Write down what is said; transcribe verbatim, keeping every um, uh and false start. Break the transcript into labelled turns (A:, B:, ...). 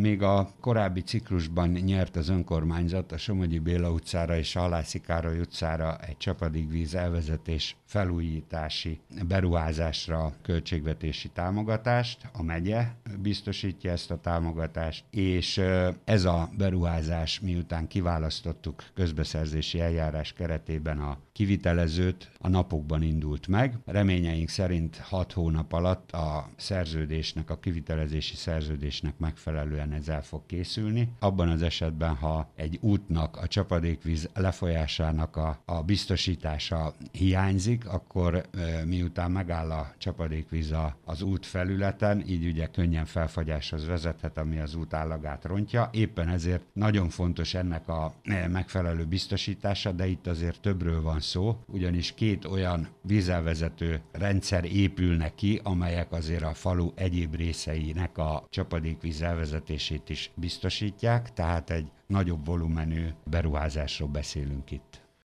A: Még a korábbi ciklusban nyert az önkormányzat a Somogyi Béla utcára és a Halászi Károly utcára egy csapadékvíz elvezetés felújítási beruházásra költségvetési támogatást. A megye biztosítja ezt a támogatást, és ez a beruházás, miután kiválasztottuk közbeszerzési eljárás keretében a kivitelezőt, a napokban indult meg. Reményeink szerint hat hónap alatt a szerződésnek, a kivitelezési szerződésnek megfelelően ez el fog készülni. Abban az esetben, ha egy útnak, a csapadékvíz lefolyásának a, a biztosítása hiányzik, akkor e, miután megáll a csapadékvíz a, az út felületen, így ugye könnyen felfagyáshoz vezethet, ami az út állagát rontja. Éppen ezért nagyon fontos ennek a e, megfelelő biztosítása, de itt azért többről van szó, ugyanis két olyan vízelvezető rendszer épülnek ki, amelyek azért a falu egyéb részeinek a csapadékvíz elvezetését is biztosítják, tehát egy nagyobb volumenű beruházásról beszélünk itt.